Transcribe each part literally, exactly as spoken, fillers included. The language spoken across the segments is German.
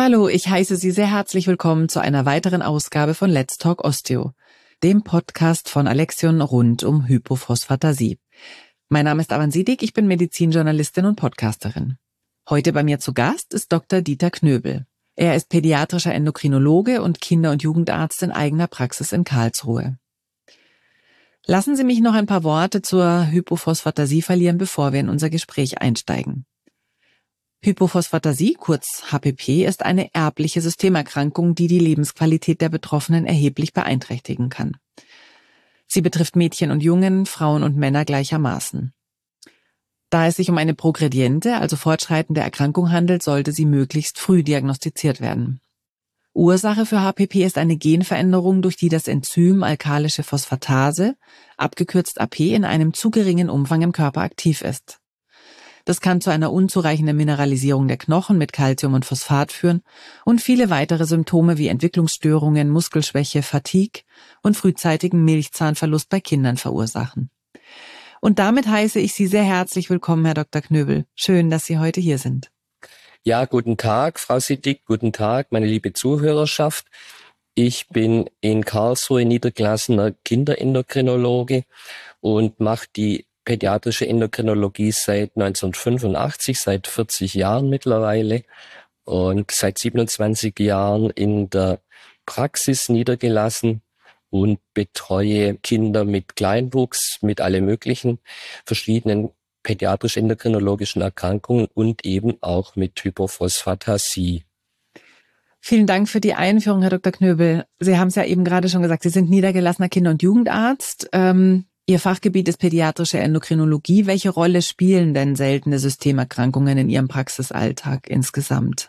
Hallo, ich heiße Sie sehr herzlich willkommen zu einer weiteren Ausgabe von Let's Talk Osteo, dem Podcast von Alexion rund um Hypophosphatasie. Mein Name ist Avan Sidik, ich bin Medizinjournalistin und Podcasterin. Heute bei mir zu Gast ist Doktor Dieter Knöbel. Er ist pädiatrischer Endokrinologe und Kinder- und Jugendarzt in eigener Praxis in Karlsruhe. Lassen Sie mich noch ein paar Worte zur Hypophosphatasie verlieren, bevor wir in unser Gespräch einsteigen. Hypophosphatasie, kurz H P P, ist eine erbliche Systemerkrankung, die die Lebensqualität der Betroffenen erheblich beeinträchtigen kann. Sie betrifft Mädchen und Jungen, Frauen und Männer gleichermaßen. Da es sich um eine progrediente, also fortschreitende Erkrankung handelt, sollte sie möglichst früh diagnostiziert werden. Ursache für H P P ist eine Genveränderung, durch die das Enzym alkalische Phosphatase, abgekürzt A P, in einem zu geringen Umfang im Körper aktiv ist. Das kann zu einer unzureichenden Mineralisierung der Knochen mit Calcium und Phosphat führen und viele weitere Symptome wie Entwicklungsstörungen, Muskelschwäche, Fatigue und frühzeitigen Milchzahnverlust bei Kindern verursachen. Und damit heiße ich Sie sehr herzlich willkommen, Herr Doktor Knöbel. Schön, dass Sie heute hier sind. Ja, guten Tag, Frau Sidik, guten Tag, meine liebe Zuhörerschaft. Ich bin in Karlsruhe niedergelassener Kinderendokrinologe und mache die pädiatrische Endokrinologie seit neunzehnhundertfünfundachtzig, seit vierzig Jahren mittlerweile und seit siebenundzwanzig Jahren in der Praxis niedergelassen und betreue Kinder mit Kleinwuchs, mit alle möglichen verschiedenen pädiatrisch-endokrinologischen Erkrankungen und eben auch mit Hypophosphatasie. Vielen Dank für die Einführung, Herr Doktor Knöbel. Sie haben es ja eben gerade schon gesagt, Sie sind niedergelassener Kinder- und Jugendarzt. Ähm, Ihr Fachgebiet ist pädiatrische Endokrinologie. Welche Rolle spielen denn seltene Systemerkrankungen in Ihrem Praxisalltag insgesamt?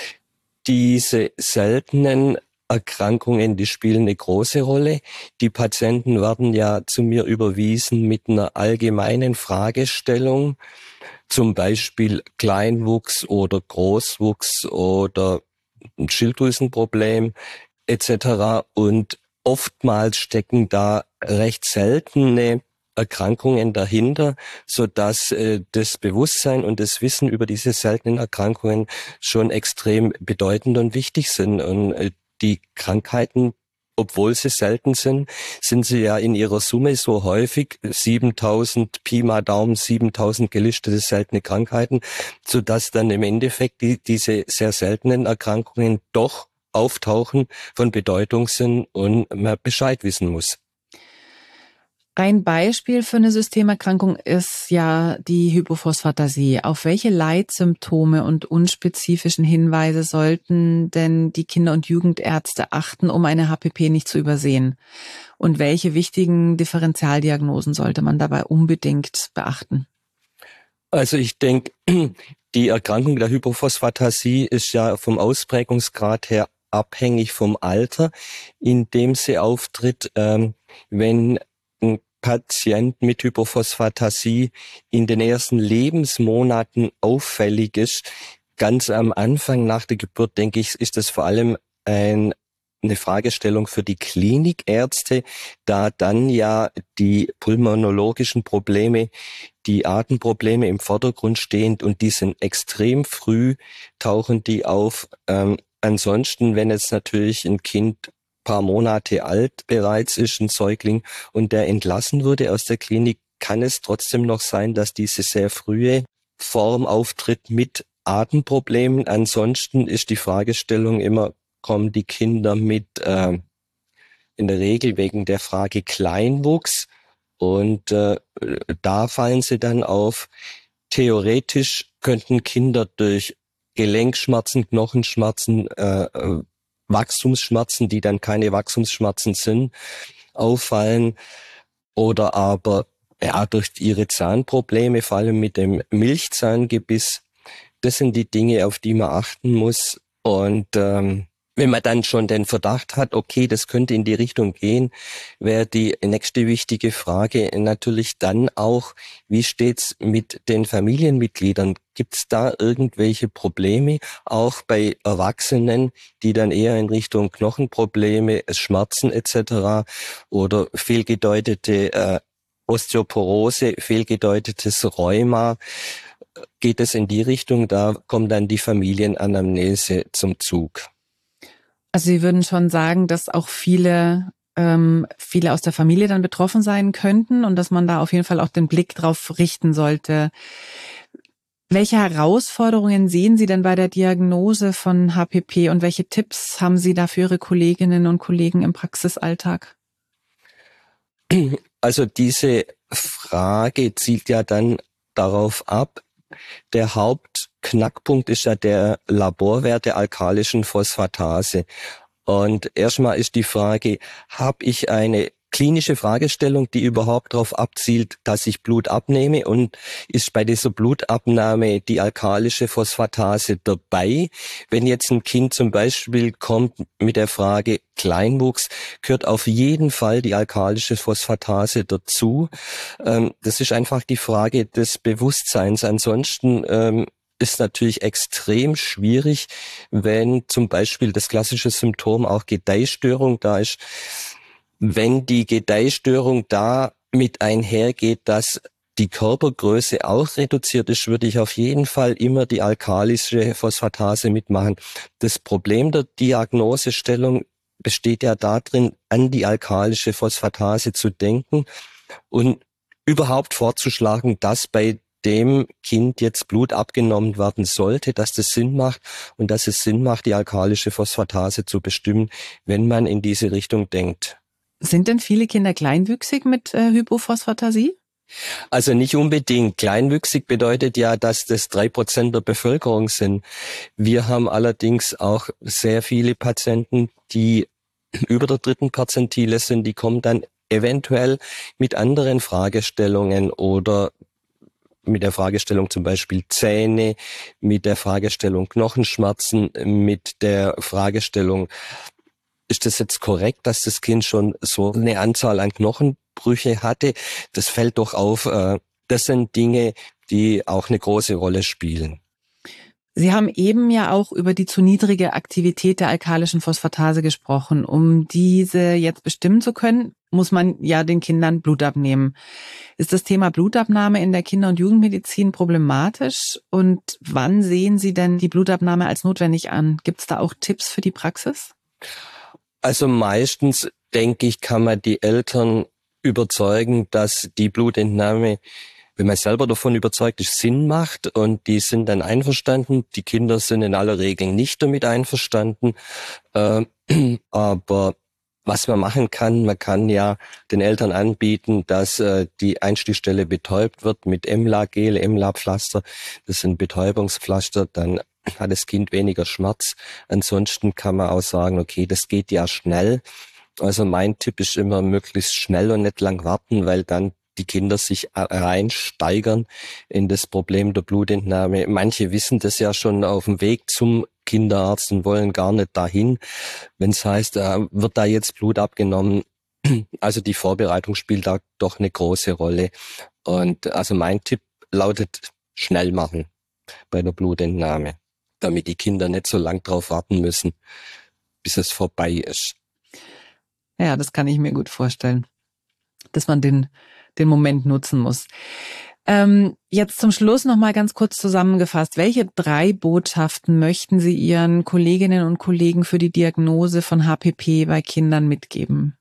Diese seltenen Erkrankungen, die spielen eine große Rolle. Die Patienten werden ja zu mir überwiesen mit einer allgemeinen Fragestellung, zum Beispiel Kleinwuchs oder Großwuchs oder ein Schilddrüsenproblem et cetera. Und oftmals stecken da recht seltene Erkrankungen dahinter, so dass äh, das Bewusstsein und das Wissen über diese seltenen Erkrankungen schon extrem bedeutend und wichtig sind. Und äh, die Krankheiten, obwohl sie selten sind, sind sie ja in ihrer Summe so häufig, siebentausend Pi mal Daumen, siebentausend gelistete seltene Krankheiten, so dass dann im Endeffekt die, diese sehr seltenen Erkrankungen doch auftauchen, von Bedeutung sind und man Bescheid wissen muss. Ein Beispiel für eine Systemerkrankung ist ja die Hypophosphatasie. Auf welche Leitsymptome und unspezifischen Hinweise sollten denn die Kinder- und Jugendärzte achten, um eine H P P nicht zu übersehen? Und welche wichtigen Differentialdiagnosen sollte man dabei unbedingt beachten? Also ich denke, die Erkrankung der Hypophosphatasie ist ja vom Ausprägungsgrad her abhängig vom Alter, in dem sie auftritt. Ähm, wenn ein Patient mit Hypophosphatasie in den ersten Lebensmonaten auffällig ist, ganz am Anfang nach der Geburt, denke ich, ist das vor allem ein eine Fragestellung für die Klinikärzte, da dann ja die pulmonologischen Probleme, die Atemprobleme im Vordergrund stehen und die sind extrem früh, tauchen die auf. Ähm, ansonsten, wenn jetzt natürlich ein Kind paar Monate alt bereits ist, ein Säugling, und der entlassen wurde aus der Klinik, kann es trotzdem noch sein, dass diese sehr frühe Form auftritt mit Atemproblemen. Ansonsten ist die Fragestellung immer, kommen die Kinder mit äh, in der Regel wegen der Frage Kleinwuchs und äh, da fallen sie dann auf. Theoretisch könnten Kinder durch Gelenkschmerzen, Knochenschmerzen, äh, äh, Wachstumsschmerzen, die dann keine Wachstumsschmerzen sind, auffallen oder aber ja durch ihre Zahnprobleme, vor allem mit dem Milchzahngebiss. Das sind die Dinge, auf die man achten muss. Und ähm, wenn man dann schon den Verdacht hat, okay, das könnte in die Richtung gehen, wäre die nächste wichtige Frage natürlich dann auch, wie steht's mit den Familienmitgliedern? Gibt's da irgendwelche Probleme, auch bei Erwachsenen, die dann eher in Richtung Knochenprobleme, Schmerzen et cetera oder fehlgedeutete äh, Osteoporose, fehlgedeutetes Rheuma, geht es in die Richtung, da kommt dann die Familienanamnese zum Zug. Also Sie würden schon sagen, dass auch viele, ähm, viele aus der Familie dann betroffen sein könnten und dass man da auf jeden Fall auch den Blick drauf richten sollte. Welche Herausforderungen sehen Sie denn bei der Diagnose von H P P und welche Tipps haben Sie da für Ihre Kolleginnen und Kollegen im Praxisalltag? Also diese Frage zielt ja dann darauf ab, der Hauptknackpunkt ist ja der Laborwert der alkalischen Phosphatase. Und erstmal ist die Frage, habe ich eine klinische Fragestellung, die überhaupt darauf abzielt, dass ich Blut abnehme, und ist bei dieser Blutabnahme die alkalische Phosphatase dabei? Wenn jetzt ein Kind zum Beispiel kommt mit der Frage Kleinwuchs, gehört auf jeden Fall die alkalische Phosphatase dazu. Ähm, das ist einfach die Frage des Bewusstseins. Ansonsten ähm, ist natürlich extrem schwierig, wenn zum Beispiel das klassische Symptom auch Gedeihstörung da ist. Wenn die Gedeihstörung da mit einhergeht, dass die Körpergröße auch reduziert ist, würde ich auf jeden Fall immer die alkalische Phosphatase mitmachen. Das Problem der Diagnosestellung besteht ja darin, an die alkalische Phosphatase zu denken und überhaupt vorzuschlagen, dass bei dem Kind jetzt Blut abgenommen werden sollte, dass das Sinn macht und dass es Sinn macht, die alkalische Phosphatase zu bestimmen, wenn man in diese Richtung denkt. Sind denn viele Kinder kleinwüchsig mit äh, Hypophosphatasie? Also nicht unbedingt. Kleinwüchsig bedeutet ja, dass das drei Prozent der Bevölkerung sind. Wir haben allerdings auch sehr viele Patienten, die über der dritten Perzentile sind. Die kommen dann eventuell mit anderen Fragestellungen oder mit der Fragestellung zum Beispiel Zähne, mit der Fragestellung Knochenschmerzen, mit der Fragestellung, ist das jetzt korrekt, dass das Kind schon so eine Anzahl an Knochenbrüche hatte? Das fällt doch auf. Das sind Dinge, die auch eine große Rolle spielen. Sie haben eben ja auch über die zu niedrige Aktivität der alkalischen Phosphatase gesprochen. Um diese jetzt bestimmen zu können, muss man ja den Kindern Blut abnehmen. Ist das Thema Blutabnahme in der Kinder- und Jugendmedizin problematisch? Und wann sehen Sie denn die Blutabnahme als notwendig an? Gibt es da auch Tipps für die Praxis? Also meistens, denke ich, kann man die Eltern überzeugen, dass die Blutentnahme, wenn man selber davon überzeugt ist, Sinn macht, und die sind dann einverstanden. Die Kinder sind in aller Regel nicht damit einverstanden. Äh, aber was man machen kann, man kann ja den Eltern anbieten, dass äh, die Einstichstelle betäubt wird mit Emla-Gel, Emla-Pflaster. Das sind Betäubungspflaster, dann hat das Kind weniger Schmerz. Ansonsten kann man auch sagen, okay, das geht ja schnell. Also mein Tipp ist immer, möglichst schnell und nicht lang warten, weil dann die Kinder sich reinsteigern in das Problem der Blutentnahme. Manche wissen das ja schon auf dem Weg zum Kinderarzt und wollen gar nicht dahin, wenn es heißt, äh, wird da jetzt Blut abgenommen. Also die Vorbereitung spielt da doch eine große Rolle. Und also mein Tipp lautet, schnell machen bei der Blutentnahme, damit die Kinder nicht so lang drauf warten müssen, bis es vorbei ist. Ja, das kann ich mir gut vorstellen, dass man den, den Moment nutzen muss. Ähm, jetzt zum Schluss noch mal ganz kurz zusammengefasst. Welche drei Botschaften möchten Sie Ihren Kolleginnen und Kollegen für die Diagnose von H P P bei Kindern mitgeben?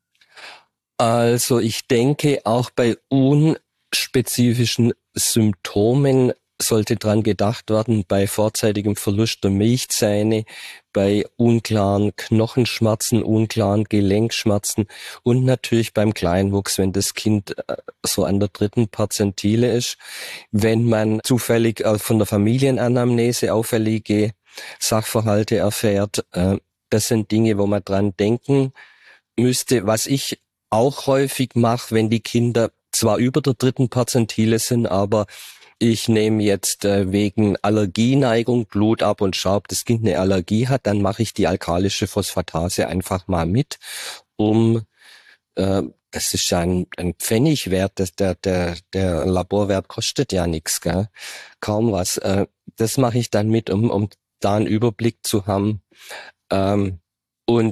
Also ich denke, auch bei unspezifischen Symptomen sollte dran gedacht werden, bei vorzeitigem Verlust der Milchzähne, bei unklaren Knochenschmerzen, unklaren Gelenkschmerzen und natürlich beim Kleinwuchs, wenn das Kind so an der dritten Perzentile ist. Wenn man zufällig von der Familienanamnese auffällige Sachverhalte erfährt, das sind Dinge, wo man dran denken müsste. Was ich auch häufig mache, wenn die Kinder zwar über der dritten Perzentile sind, aber ich nehme jetzt äh, wegen Allergieneigung Blut ab und schaue, ob das Kind eine Allergie hat, dann mache ich die alkalische Phosphatase einfach mal mit, um, äh, das ist ja ein, ein Pfennigwert, das, der, der, der Laborwert kostet ja nichts, gell? Kaum was. Äh, das mache ich dann mit, um, um da einen Überblick zu haben. Ähm, und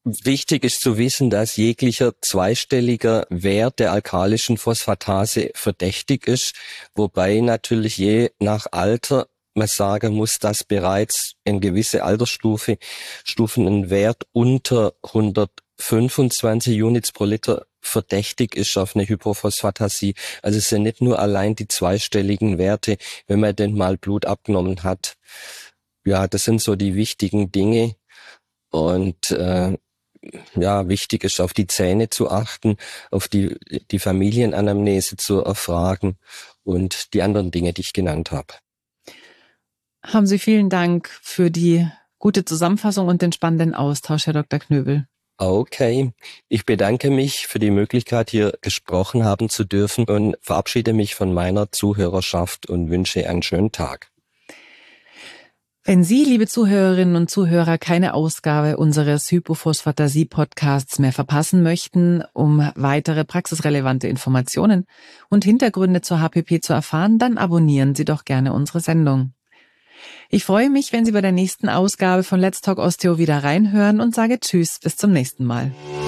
Wichtig ist zu wissen, dass jeglicher zweistelliger Wert der alkalischen Phosphatase verdächtig ist, wobei natürlich je nach Alter man sagen muss, dass bereits in gewisse Altersstufe Stufen ein Wert unter hundertfünfundzwanzig Units pro Liter verdächtig ist auf eine Hypophosphatasie. Also es sind nicht nur allein die zweistelligen Werte, wenn man denn mal Blut abgenommen hat. Ja, das sind so die wichtigen Dinge. Und äh, ja, wichtig ist, auf die Zähne zu achten, auf die, die Familienanamnese zu erfragen und die anderen Dinge, die ich genannt habe. Haben Sie vielen Dank für die gute Zusammenfassung und den spannenden Austausch, Herr Doktor Knöbel. Okay, ich bedanke mich für die Möglichkeit, hier gesprochen haben zu dürfen und verabschiede mich von meiner Zuhörerschaft und wünsche einen schönen Tag. Wenn Sie, liebe Zuhörerinnen und Zuhörer, keine Ausgabe unseres Hypophosphatasie-Podcasts mehr verpassen möchten, um weitere praxisrelevante Informationen und Hintergründe zur H P P zu erfahren, dann abonnieren Sie doch gerne unsere Sendung. Ich freue mich, wenn Sie bei der nächsten Ausgabe von Let's Talk Osteo wieder reinhören und sage Tschüss, bis zum nächsten Mal.